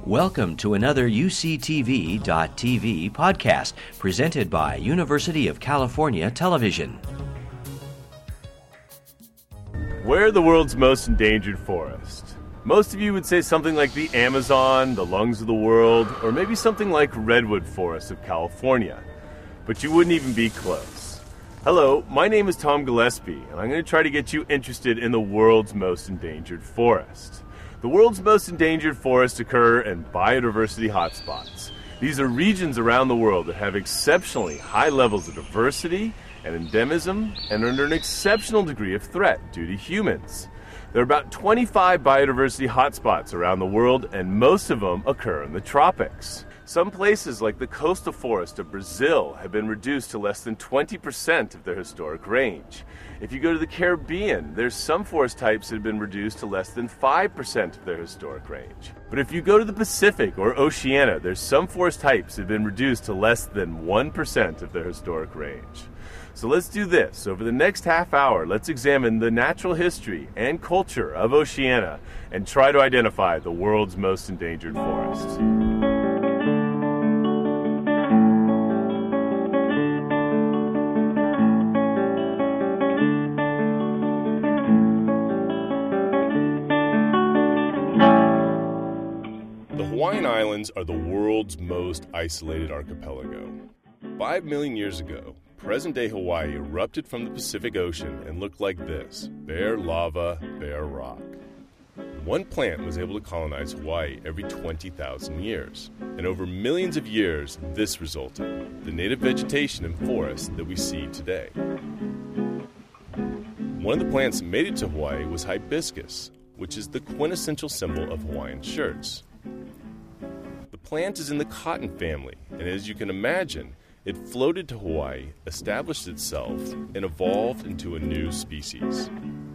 Welcome to another UCTV.tv podcast presented by University of California Television. Where are the world's most endangered forests? Most of you would say something like the Amazon, the lungs of the world, or maybe something like redwood forests of California. But you wouldn't even be close. Hello, my name is Tom Gillespie, and I'm going to try to get you interested in the world's most endangered forest. The world's most endangered forests occur in biodiversity hotspots. These are regions around the world that have exceptionally high levels of diversity and endemism and are under an exceptional degree of threat due to humans. There are about 25 biodiversity hotspots around the world, and most of them occur in the tropics. Some places like the coastal forest of Brazil have been reduced to less than 20% of their historic range. If you go to the Caribbean, there's some forest types that have been reduced to less than 5% of their historic range. But if you go to the Pacific or Oceania, there's some forest types that have been reduced to less than 1% of their historic range. So let's do this. Over the next half hour, let's examine the natural history and culture of Oceania and try to identify the world's most endangered forests. Hawaiian Islands are the world's most isolated archipelago. 5 million years ago, present-day Hawaii erupted from the Pacific Ocean and looked like this: bare lava, bare rock. One plant was able to colonize Hawaii every 20,000 years. And over millions of years, this resulted: the native vegetation and forests that we see today. One of the plants that made it to Hawaii was hibiscus, which is the quintessential symbol of Hawaiian shirts. The plant is in the cotton family, and as you can imagine, it floated to Hawaii, established itself, and evolved into a new species.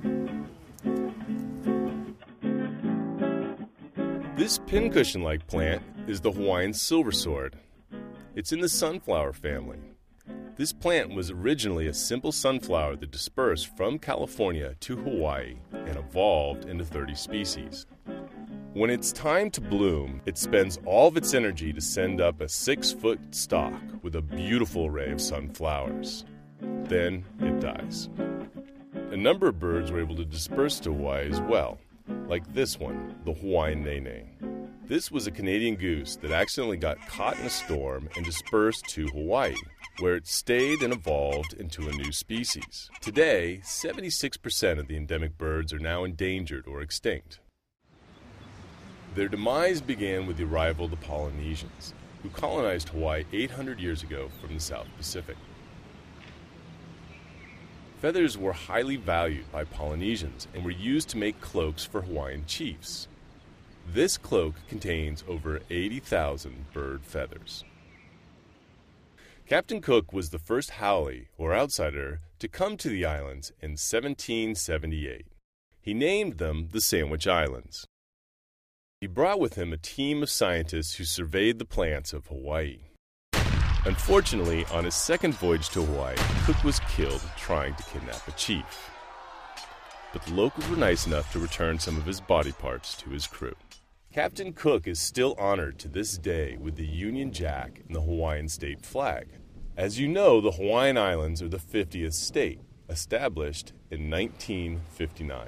This pincushion-like plant is the Hawaiian silversword. It's in the sunflower family. This plant was originally a simple sunflower that dispersed from California to Hawaii and evolved into 30 species. When it's time to bloom, it spends all of its energy to send up a 6-foot stalk with a beautiful array of sunflowers. Then it dies. A number of birds were able to disperse to Hawaii as well, like this one, the Hawaiian nene. This was a Canadian goose that accidentally got caught in a storm and dispersed to Hawaii, where it stayed and evolved into a new species. Today, 76% of the endemic birds are now endangered or extinct. Their demise began with the arrival of the Polynesians, who colonized Hawaii 800 years ago from the South Pacific. Feathers were highly valued by Polynesians and were used to make cloaks for Hawaiian chiefs. This cloak contains over 80,000 bird feathers. Captain Cook was the first haole, or outsider, to come to the islands in 1778. He named them the Sandwich Islands. He brought with him a team of scientists who surveyed the plants of Hawaii. Unfortunately, on his second voyage to Hawaii, Cook was killed trying to kidnap a chief. But the locals were nice enough to return some of his body parts to his crew. Captain Cook is still honored to this day with the Union Jack and the Hawaiian state flag. As you know, the Hawaiian Islands are the 50th state, established in 1959.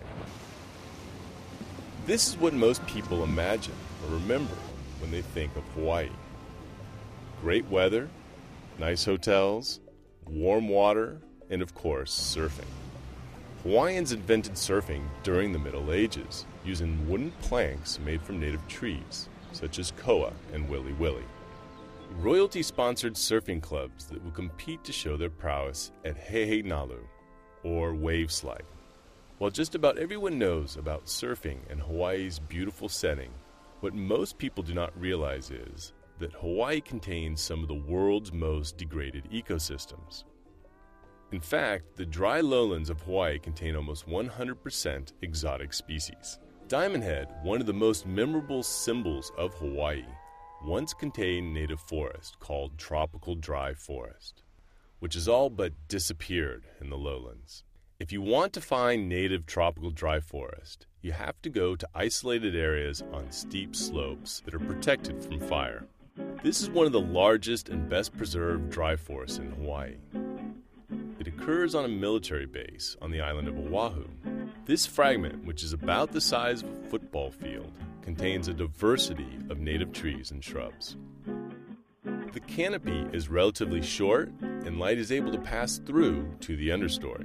This is what most people imagine or remember when they think of Hawaii. Great weather, nice hotels, warm water, and of course, surfing. Hawaiians invented surfing during the Middle Ages, using wooden planks made from native trees, such as koa and wili wili. Royalty-sponsored surfing clubs that will compete to show their prowess at Hehenalu, or wave slide. While just about everyone knows about surfing and Hawaii's beautiful setting, what most people do not realize is that Hawaii contains some of the world's most degraded ecosystems. In fact, the dry lowlands of Hawaii contain almost 100% exotic species. Diamond Head, one of the most memorable symbols of Hawaii, once contained native forest called tropical dry forest, which has all but disappeared in the lowlands. If you want to find native tropical dry forest, you have to go to isolated areas on steep slopes that are protected from fire. This is one of the largest and best preserved dry forests in Hawaii. It occurs on a military base on the island of Oahu. This fragment, which is about the size of a football field, contains a diversity of native trees and shrubs. The canopy is relatively short, and light is able to pass through to the understory.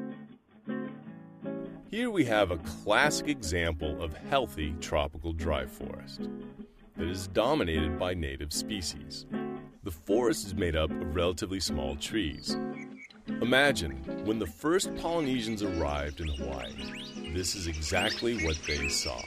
Here we have a classic example of healthy tropical dry forest that is dominated by native species. The forest is made up of relatively small trees. Imagine when the first Polynesians arrived in Hawaii, this is exactly what they saw.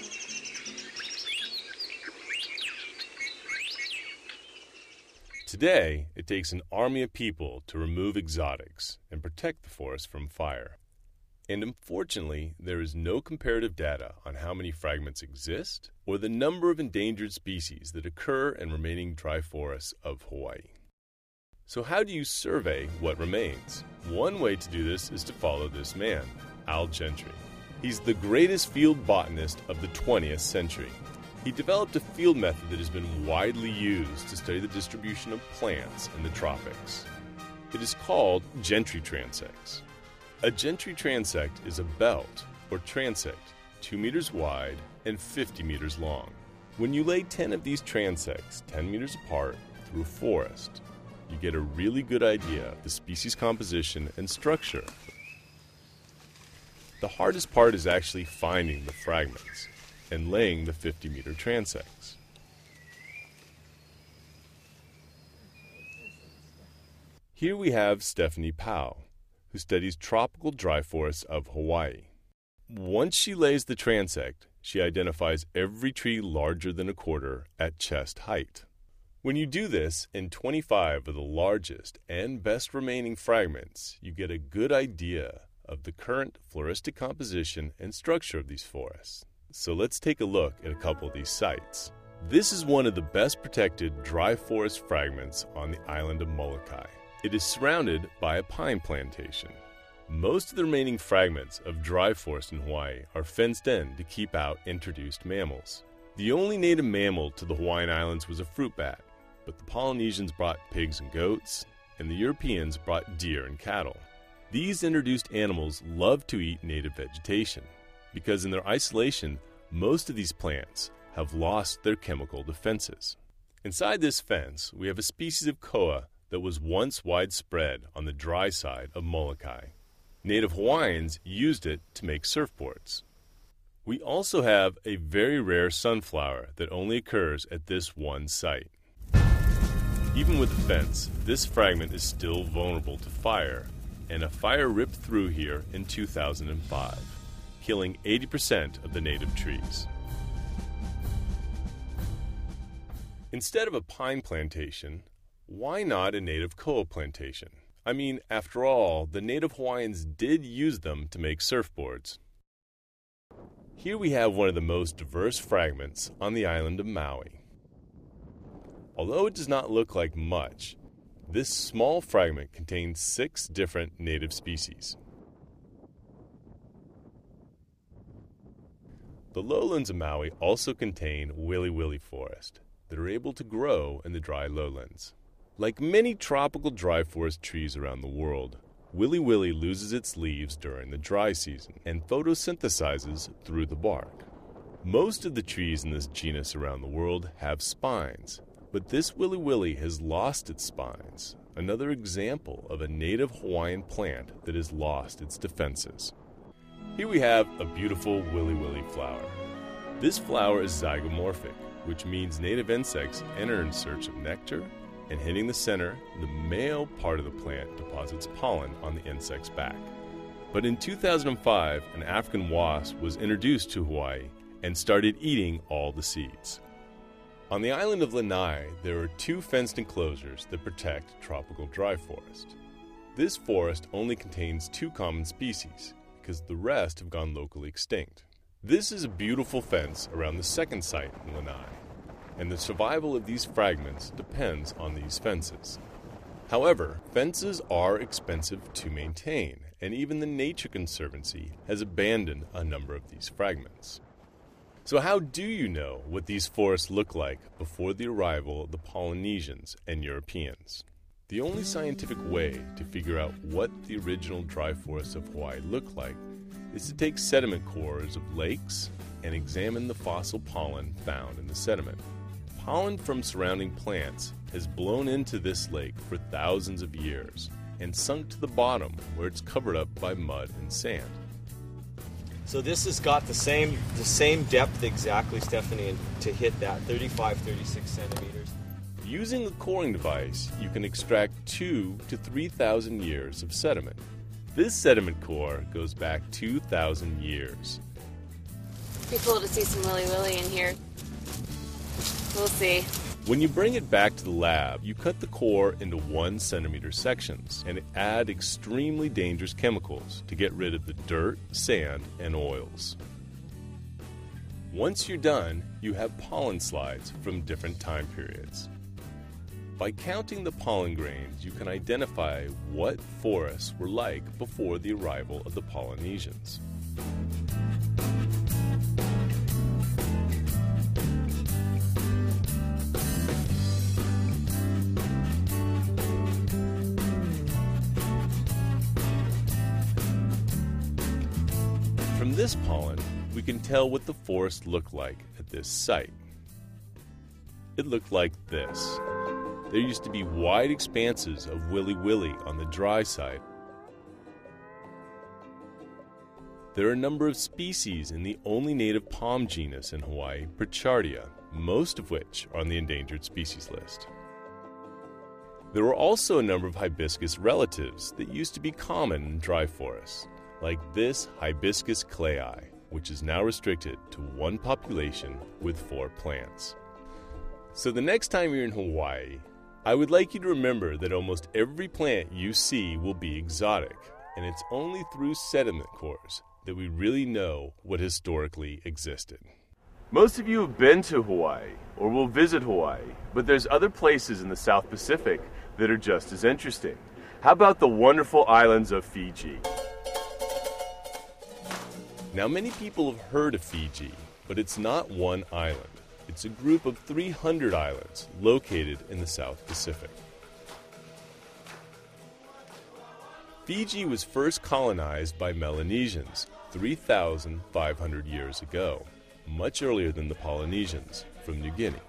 Today, it takes an army of people to remove exotics and protect the forest from fire. And unfortunately, there is no comparative data on how many fragments exist or the number of endangered species that occur in remaining dry forests of Hawaii. So how do you survey what remains? One way to do this is to follow this man, Al Gentry. He's the greatest field botanist of the 20th century. He developed a field method that has been widely used to study the distribution of plants in the tropics. It is called Gentry transects. A Gentry transect is a belt or transect 2 meters wide and 50 meters long. When you lay 10 of these transects 10 meters apart through a forest, you get a really good idea of the species composition and structure. The hardest part is actually finding the fragments and laying the 50-meter transects. Here we have Stephanie Powell, who studies tropical dry forests of Hawaii. Once she lays the transect, she identifies every tree larger than a quarter at chest height. When you do this in 25 of the largest and best remaining fragments, you get a good idea of the current floristic composition and structure of these forests. So let's take a look at a couple of these sites. This is one of the best protected dry forest fragments on the island of Molokai. It is surrounded by a pine plantation. Most of the remaining fragments of dry forest in Hawaii are fenced in to keep out introduced mammals. The only native mammal to the Hawaiian Islands was a fruit bat, but the Polynesians brought pigs and goats, and the Europeans brought deer and cattle. These introduced animals love to eat native vegetation, because in their isolation, most of these plants have lost their chemical defenses. Inside this fence, we have a species of koa that was once widespread on the dry side of Molokai. Native Hawaiians used it to make surfboards. We also have a very rare sunflower that only occurs at this one site. Even with the fence, this fragment is still vulnerable to fire, and a fire ripped through here in 2005, killing 80% of the native trees. Instead of a pine plantation, why not a native koa plantation? I mean, after all, the native Hawaiians did use them to make surfboards. Here we have one of the most diverse fragments on the island of Maui. Although it does not look like much, this small fragment contains 6 different native species. The lowlands of Maui also contain wili-wili forest that are able to grow in the dry lowlands. Like many tropical dry forest trees around the world, wili-wili loses its leaves during the dry season and photosynthesizes through the bark. Most of the trees in this genus around the world have spines, but this wili-wili has lost its spines, another example of a native Hawaiian plant that has lost its defenses. Here we have a beautiful wili-wili flower. This flower is zygomorphic, which means native insects enter in search of nectar, and hitting the center, the male part of the plant deposits pollen on the insect's back. But in 2005, an African wasp was introduced to Hawaii and started eating all the seeds. On the island of Lanai, there are 2 fenced enclosures that protect tropical dry forest. This forest only contains 2 common species, because the rest have gone locally extinct. This is a beautiful fence around the second site in Lanai, and the survival of these fragments depends on these fences. However, fences are expensive to maintain, and even the Nature Conservancy has abandoned a number of these fragments. So how do you know what these forests look like before the arrival of the Polynesians and Europeans? The only scientific way to figure out what the original dry forests of Hawaii look like is to take sediment cores of lakes and examine the fossil pollen found in the sediment. Pollen from surrounding plants has blown into this lake for thousands of years and sunk to the bottom where it's covered up by mud and sand. So this has got the same depth exactly, Stephanie, to hit that 35, 36 centimeters. Using a coring device, you can extract 2,000 to 3,000 years of sediment. This sediment core goes back 2,000 years. Be cool to see some Willy Willy in here. We'll see. When you bring it back to the lab, you cut the core into 1 centimeter sections and add extremely dangerous chemicals to get rid of the dirt, sand, and oils. Once you're done, you have pollen slides from different time periods. By counting the pollen grains, you can identify what forests were like before the arrival of the Polynesians. From this pollen, we can tell what the forest looked like at this site. It looked like this. There used to be wide expanses of Willy Willy on the dry side. There are a number of species in the only native palm genus in Hawaii, Brichardia, most of which are on the endangered species list. There were also a number of hibiscus relatives that used to be common in dry forests, like this Hibiscus clayi, which is now restricted to 1 population with 4 plants. So the next time you're in Hawaii, I would like you to remember that almost every plant you see will be exotic, and it's only through sediment cores that we really know what historically existed. Most of you have been to Hawaii or will visit Hawaii, but there's other places in the South Pacific that are just as interesting. How about the wonderful islands of Fiji? Now, many people have heard of Fiji, but it's not one island. It's a group of 300 islands located in the South Pacific. Fiji was first colonized by Melanesians 3,500 years ago, much earlier than the Polynesians from New Guinea.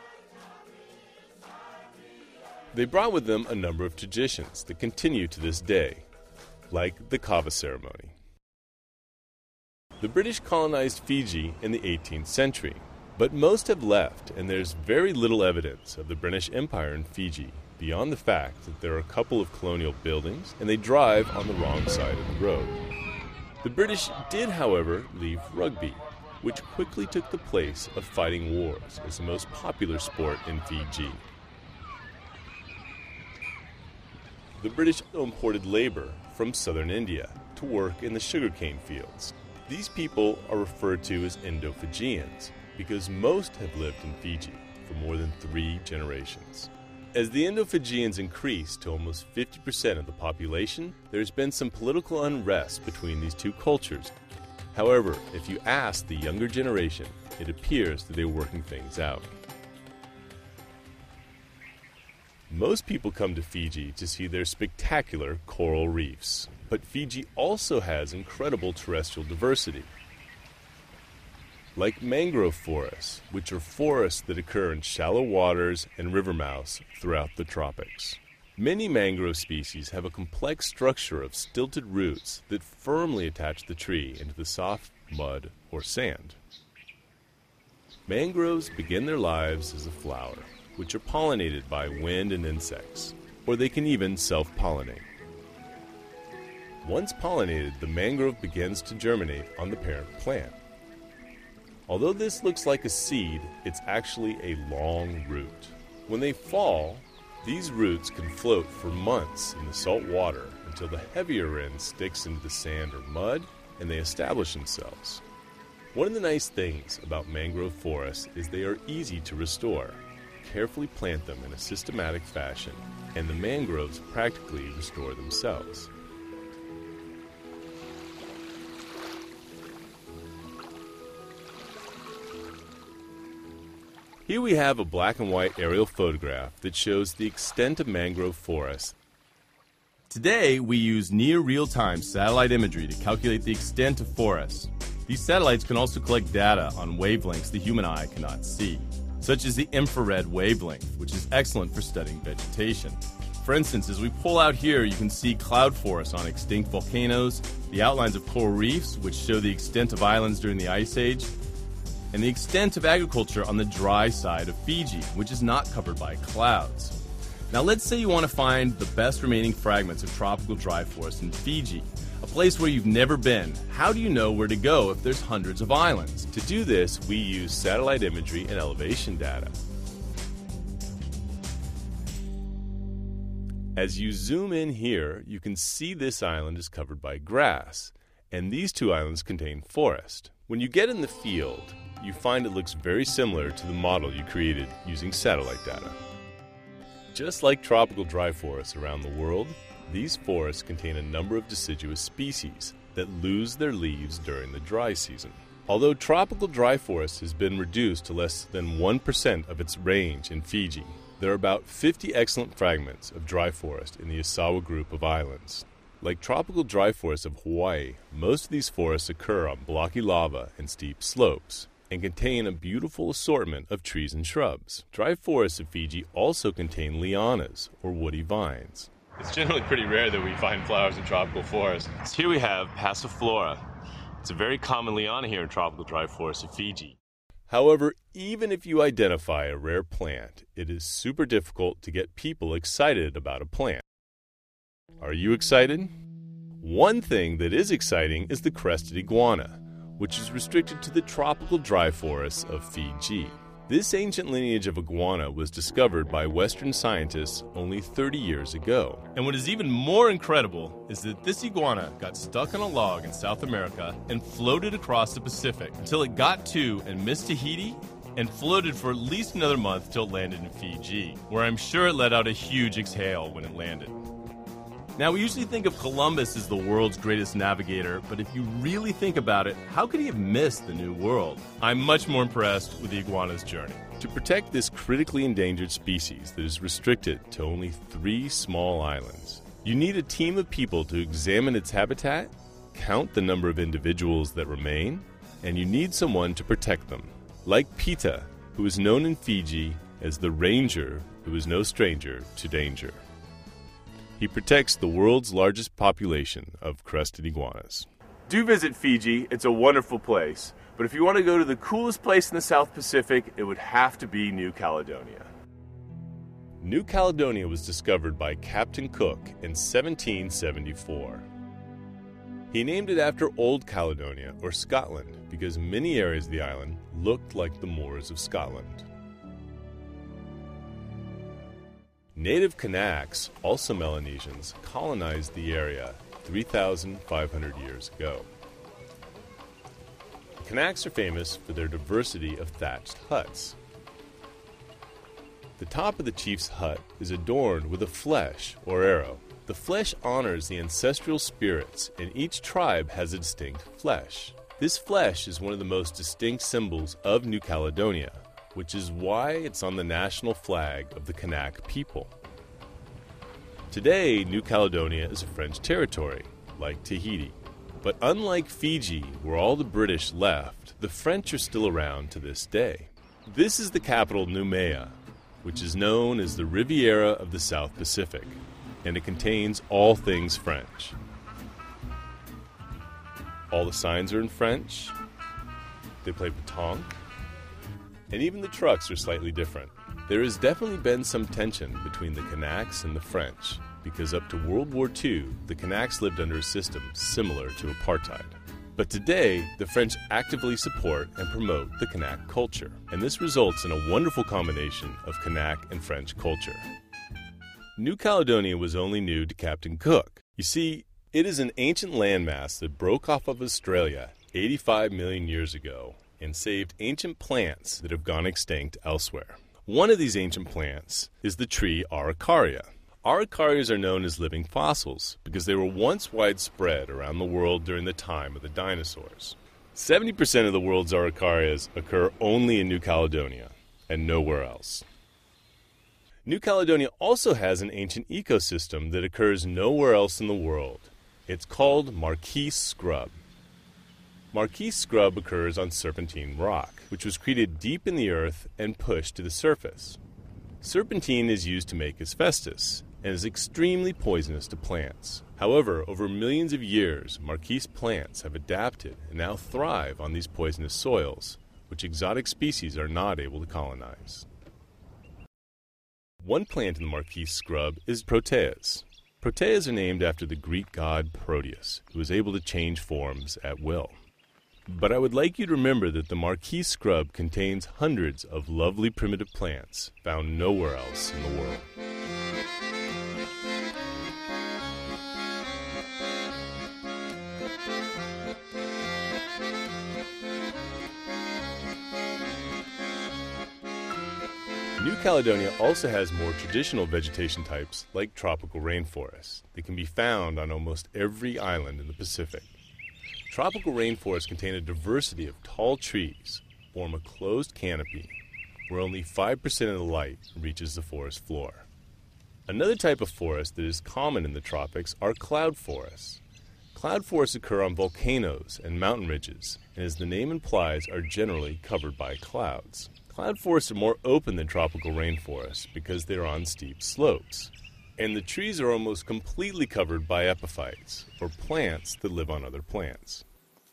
They brought with them a number of traditions that continue to this day, like the kava ceremony. The British colonized Fiji in the 18th century, but most have left, and there's very little evidence of the British Empire in Fiji, beyond the fact that there are a couple of colonial buildings, and they drive on the wrong side of the road. The British did, however, leave rugby, which quickly took the place of fighting wars as the most popular sport in Fiji. The British imported labor from southern India to work in the sugarcane fields. These people are referred to as Indo-Fijians because most have lived in Fiji for more than 3 generations. As the Indo-Fijians increased to almost 50% of the population, there's been some political unrest between these two cultures. However, if you ask the younger generation, it appears that they're working things out. Most people come to Fiji to see their spectacular coral reefs, but Fiji also has incredible terrestrial diversity, like mangrove forests, which are forests that occur in shallow waters and river mouths throughout the tropics. Many mangrove species have a complex structure of stilted roots that firmly attach the tree into the soft mud or sand. Mangroves begin their lives as a flower, which are pollinated by wind and insects, or they can even self-pollinate. Once pollinated, the mangrove begins to germinate on the parent plant. Although this looks like a seed, it's actually a long root. When they fall, these roots can float for months in the salt water until the heavier end sticks into the sand or mud and they establish themselves. One of the nice things about mangrove forests is they are easy to restore. carefully plant them in a systematic fashion, and the mangroves practically restore themselves. Here we have a black and white aerial photograph that shows the extent of mangrove forests. Today, we use near real-time satellite imagery to calculate the extent of forests. These satellites can also collect data on wavelengths the human eye cannot see, such as the infrared wavelength, which is excellent for studying vegetation. For instance, as we pull out here, you can see cloud forests on extinct volcanoes, the outlines of coral reefs, which show the extent of islands during the Ice Age, and the extent of agriculture on the dry side of Fiji, which is not covered by clouds. Now let's say you want to find the best remaining fragments of tropical dry forest in Fiji, a place where you've never been. How do you know where to go if there's hundreds of islands? To do this, we use satellite imagery and elevation data. As you zoom in here, you can see this island is covered by grass, and these two islands contain forest. When you get in the field, you find it looks very similar to the model you created using satellite data. Just like tropical dry forests around the world, these forests contain a number of deciduous species that lose their leaves during the dry season. Although tropical dry forest has been reduced to less than 1% of its range in Fiji, there are about 50 excellent fragments of dry forest in the Osawa group of islands. Like tropical dry forests of Hawaii, most of these forests occur on blocky lava and steep slopes, and contain a beautiful assortment of trees and shrubs. Dry forests of Fiji also contain lianas, or woody vines. It's generally pretty rare that we find flowers in tropical forests. So here we have Passiflora. It's a very common liana here in tropical dry forests of Fiji. However, even if you identify a rare plant, it is super difficult to get people excited about a plant. Are you excited? One thing that is exciting is the crested iguana, which is restricted to the tropical dry forests of Fiji. This ancient lineage of iguana was discovered by Western scientists only 30 years ago. And what is even more incredible is that this iguana got stuck on a log in South America and floated across the Pacific until it got to and missed Tahiti and floated for at least another month till it landed in Fiji, where I'm sure it let out a huge exhale when it landed. Now, we usually think of Columbus as the world's greatest navigator, but if you really think about it, how could he have missed the New World? I'm much more impressed with the iguana's journey. To protect this critically endangered species that is restricted to only 3 small islands, you need a team of people to examine its habitat, count the number of individuals that remain, and you need someone to protect them. Like Pita, who is known in Fiji as the ranger who is no stranger to danger. He protects the world's largest population of crested iguanas. Do visit Fiji. It's a wonderful place. But if you want to go to the coolest place in the South Pacific, it would have to be New Caledonia. New Caledonia was discovered by Captain Cook in 1774. He named it after Old Caledonia, or Scotland, because many areas of the island looked like the moors of Scotland. Native Kanaks, also Melanesians, colonized the area 3,500 years ago. The Kanaks are famous for their diversity of thatched huts. The top of the chief's hut is adorned with a flesh or arrow. The flesh honors the ancestral spirits, and each tribe has a distinct flesh. This flesh is one of the most distinct symbols of New Caledonia, which is why it's on the national flag of the Kanak people. Today, New Caledonia is a French territory, like Tahiti. But unlike Fiji, where all the British left, the French are still around to this day. This is the capital, Noumea, which is known as the Riviera of the South Pacific, and it contains all things French. All the signs are in French, they play pétanque, and even the trucks are slightly different. There has definitely been some tension between the Kanaks and the French, because up to World War II, the Kanaks lived under a system similar to apartheid. But today, the French actively support and promote the Kanak culture, and this results in a wonderful combination of Kanak and French culture. New Caledonia was only new to Captain Cook. You see, it is an ancient landmass that broke off of Australia 85 million years ago and saved ancient plants that have gone extinct elsewhere. One of these ancient plants is the tree Araucaria. Araucarias are known as living fossils because they were once widespread around the world during the time of the dinosaurs. 70% of the world's Araucarias occur only in New Caledonia and nowhere else. New Caledonia also has an ancient ecosystem that occurs nowhere else in the world. It's called Marquise Scrub. Marquise Scrub occurs on serpentine rock, which was created deep in the earth and pushed to the surface. Serpentine is used to make asbestos and is extremely poisonous to plants. However, over millions of years, Marquise plants have adapted and now thrive on these poisonous soils, which exotic species are not able to colonize. One plant in the Marquise Scrub is Proteas. Proteas are named after the Greek god Proteus, who was able to change forms at will. But I would like you to remember that the Marquise Scrub contains hundreds of lovely primitive plants found nowhere else in the world. New Caledonia also has more traditional vegetation types like tropical rainforests that can be found on almost every island in the Pacific. Tropical rainforests contain a diversity of tall trees, form a closed canopy where only 5% of the light reaches the forest floor. Another type of forest that is common in the tropics are cloud forests. Cloud forests occur on volcanoes and mountain ridges, and as the name implies, are generally covered by clouds. Cloud forests are more open than tropical rainforests because they are on steep slopes, and the trees are almost completely covered by epiphytes, or plants that live on other plants.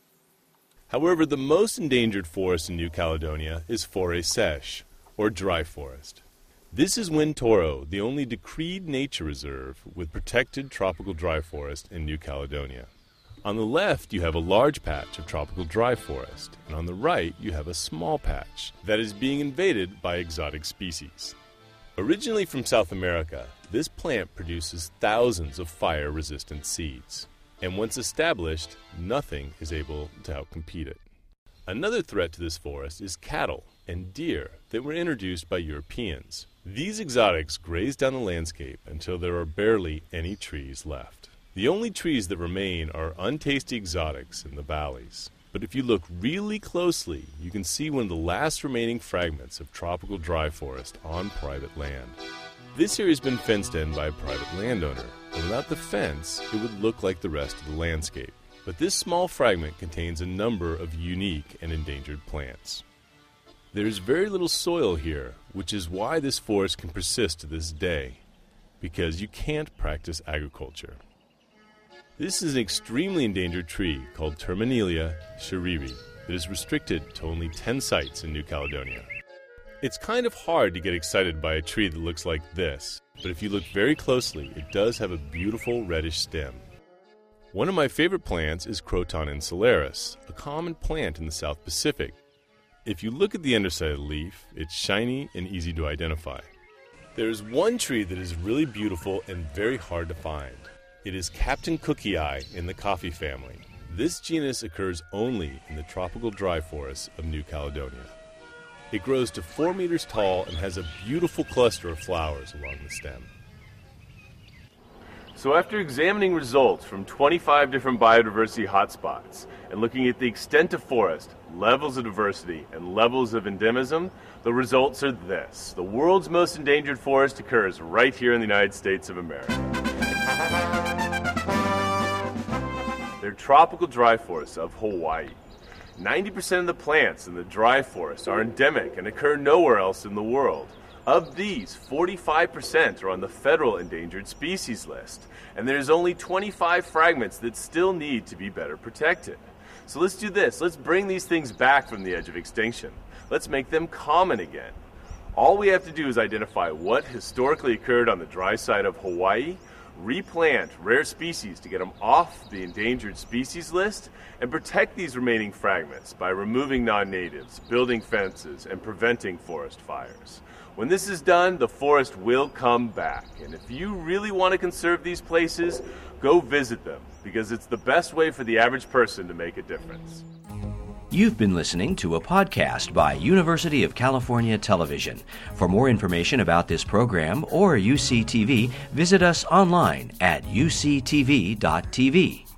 However, the most endangered forest in New Caledonia is forêt sèche, or dry forest. This is Wintoro, the only decreed nature reserve with protected tropical dry forest in New Caledonia. On the left, you have a large patch of tropical dry forest, and on the right, you have a small patch that is being invaded by exotic species. Originally from South America, this plant produces thousands of fire-resistant seeds, and once established, nothing is able to outcompete it. Another threat to this forest is cattle and deer that were introduced by Europeans. These exotics graze down the landscape until there are barely any trees left. The only trees that remain are untasty exotics in the valleys. But if you look really closely, you can see one of the last remaining fragments of tropical dry forest on private land. This area has been fenced in by a private landowner, and without the fence, it would look like the rest of the landscape. But this small fragment contains a number of unique and endangered plants. There is very little soil here, which is why this forest can persist to this day, because you can't practice agriculture. This is an extremely endangered tree called Terminalia sherreri that is restricted to only 10 sites in New Caledonia. It's kind of hard to get excited by a tree that looks like this, but if you look very closely, it does have a beautiful reddish stem. One of my favorite plants is Croton insularis, a common plant in the South Pacific. If you look at the underside of the leaf, it's shiny and easy to identify. There is one tree that is really beautiful and very hard to find. It is Captain Cookie Eye in the coffee family. This genus occurs only in the tropical dry forests of New Caledonia. It grows to 4 meters tall and has a beautiful cluster of flowers along the stem. So after examining results from 25 different biodiversity hotspots and looking at the extent of forest, levels of diversity, and levels of endemism, the results are this. The world's most endangered forest occurs right here in the United States of America. They're tropical dry forests of Hawaii. 90% of the plants in the dry forest are endemic and occur nowhere else in the world. Of these, 45% are on the federal endangered species list, and there's only 25 fragments that still need to be better protected. So let's do this. Let's bring these things back from the edge of extinction. Let's make them common again. All we have to do is identify what historically occurred on the dry side of Hawaii, replant rare species to get them off the endangered species list, and protect these remaining fragments by removing non-natives, building fences, and preventing forest fires. When this is done, the forest will come back, and if you really want to conserve these places, go visit them, because it's the best way for the average person to make a difference. You've been listening to a podcast by University of California Television. For more information about this program or UCTV, visit us online at uctv.tv.